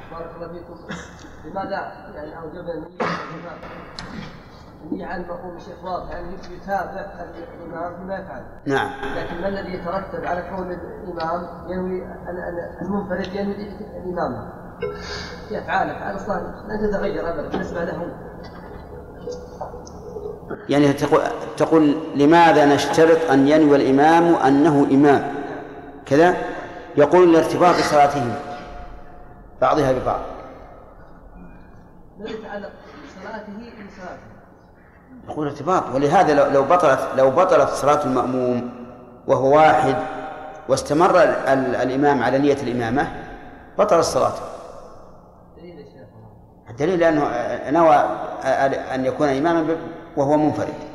بارك الله فيكم. لماذا يعني أوجبنا النية على المأموم الشيخ واضح يعني يتابع الإمام فيما يفعل. نعم. لكن ما الذي يترتب على كون الإمام ينوي المنفرد ينوي الإمام في أفعاله على الصلاة لا تتغير أبدا بالنسبة لهم. يعني تقول لماذا نشترط أن ينوي الإمام أنه إمام كذا؟ يقول لارتباط صلاتهم بعضها ببعض. يقول ارتباط، ولهذا لو بطلت صلاة المأموم وهو واحد واستمر الإمام على نية الإمامة بطل الصلاة. الدليل لأنه نوى أن يكون إماما وهو منفرد.